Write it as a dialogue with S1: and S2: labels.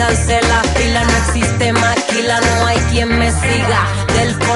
S1: pónganse la fila, no existe maquila, no hay quien me siga. Del